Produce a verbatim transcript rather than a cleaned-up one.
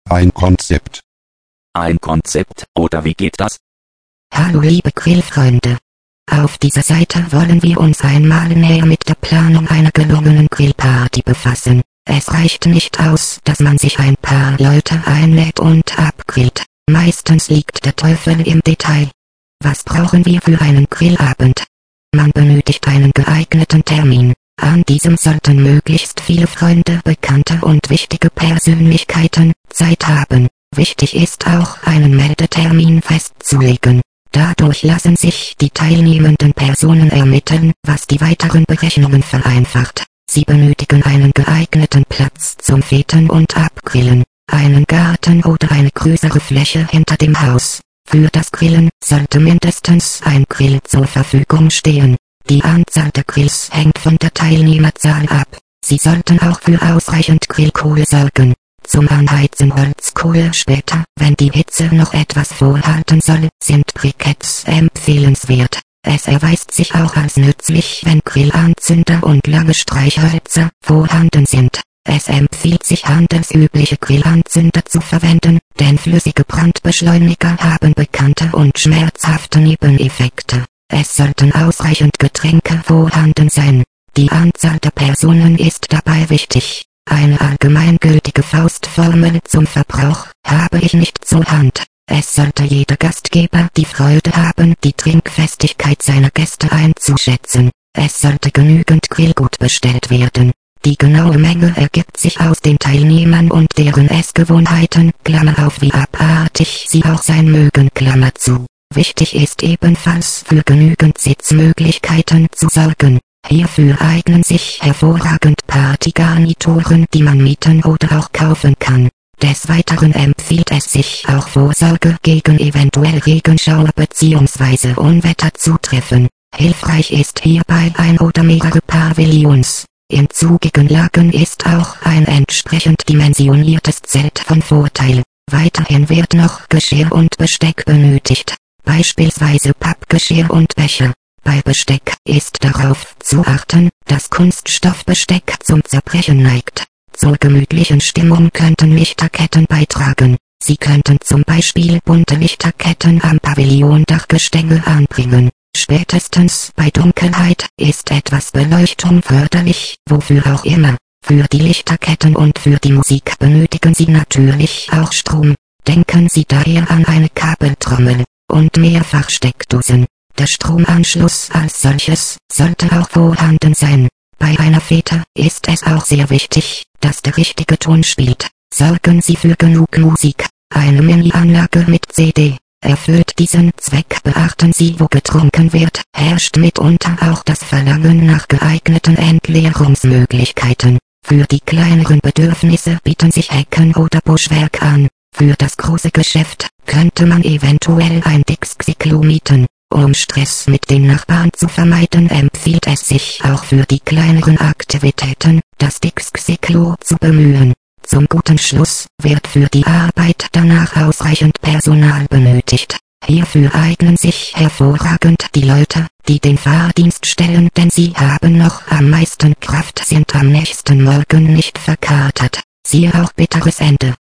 Ein Konzept. Ein Konzept, oder wie geht das? Hallo liebe Grillfreunde. Auf dieser Seite wollen wir uns einmal näher mit der Planung einer gelungenen Grillparty befassen. Es reicht nicht aus, dass man sich ein paar Leute einlädt und abgrillt. Meistens liegt der Teufel im Detail. Was brauchen wir für einen Grillabend? Man benötigt einen geeigneten Termin. An diesem sollten möglichst viele Freunde, Bekannte und wichtige Persönlichkeiten Zeit haben. Wichtig ist auch, einen Meldetermin festzulegen. Dadurch lassen sich die teilnehmenden Personen ermitteln, was die weiteren Berechnungen vereinfacht. Sie benötigen einen geeigneten Platz zum Feten und Abgrillen, einen Garten oder eine größere Fläche hinter dem Haus. Für das Grillen sollte mindestens ein Grill zur Verfügung stehen. Die Anzahl der Grills hängt von der Teilnehmerzahl ab. Sie sollten auch für ausreichend Grillkohle sorgen. Zum Anheizen Holzkohle später, wenn die Hitze noch etwas vorhalten soll, sind Briketts empfehlenswert. Es erweist sich auch als nützlich, wenn Grillanzünder und lange Streichhölzer vorhanden sind. Es empfiehlt sich handelsübliche Grillanzünder zu verwenden, denn flüssige Brandbeschleuniger haben bekannte und schmerzhafte Nebeneffekte. Es sollten ausreichend Getränke vorhanden sein. Die Anzahl der Personen ist dabei wichtig. Eine allgemeingültige Faustformel zum Verbrauch habe ich nicht zur Hand. Es sollte jeder Gastgeber die Freude haben, die Trinkfestigkeit seiner Gäste einzuschätzen. Es sollte genügend Grillgut bestellt werden. Die genaue Menge ergibt sich aus den Teilnehmern und deren Essgewohnheiten, Klammer auf, wie abartig sie auch sein mögen, Klammer zu. Wichtig ist ebenfalls, für genügend Sitzmöglichkeiten zu sorgen. Hierfür eignen sich hervorragend Partygarnituren, die man mieten oder auch kaufen kann. Des Weiteren empfiehlt es sich auch, Vorsorge gegen eventuell Regenschauer bzw. Unwetter zu treffen. Hilfreich ist hierbei ein oder mehrere Pavillons. In zugigen Lagen ist auch ein entsprechend dimensioniertes Zelt von Vorteil. Weiterhin wird noch Geschirr und Besteck benötigt, beispielsweise Pappgeschirr und Becher. Bei Besteck ist darauf zu achten, dass Kunststoffbesteck zum Zerbrechen neigt. Zur gemütlichen Stimmung könnten Lichterketten beitragen. Sie könnten zum Beispiel bunte Lichterketten am Pavillondachgestänge anbringen. Spätestens bei Dunkelheit ist etwas Beleuchtung förderlich, wofür auch immer. Für die Lichterketten und für die Musik benötigen Sie natürlich auch Strom. Denken Sie daher an eine Kabeltrommel und Mehrfachsteckdosen. Der Stromanschluss als solches sollte auch vorhanden sein. Bei einer Fete ist es auch sehr wichtig, dass der richtige Ton spielt. Sorgen Sie für genug Musik. Eine Mini-Anlage mit C D erfüllt diesen Zweck. Beachten Sie, wo getrunken wird, herrscht mitunter auch das Verlangen nach geeigneten Entleerungsmöglichkeiten. Für die kleineren Bedürfnisse bieten sich Hecken oder Buschwerk an. Für das große Geschäft könnte man eventuell ein Dixxiklo mieten. Um Stress mit den Nachbarn zu vermeiden, empfiehlt es sich auch für die kleineren Aktivitäten, das Dixxiklo zu bemühen. Zum guten Schluss wird für die Arbeit danach ausreichend Personal benötigt. Hierfür eignen sich hervorragend die Leute, die den Fahrdienst stellen, denn sie haben noch am meisten Kraft, sind am nächsten Morgen nicht verkatert. Siehe auch bitteres Ende.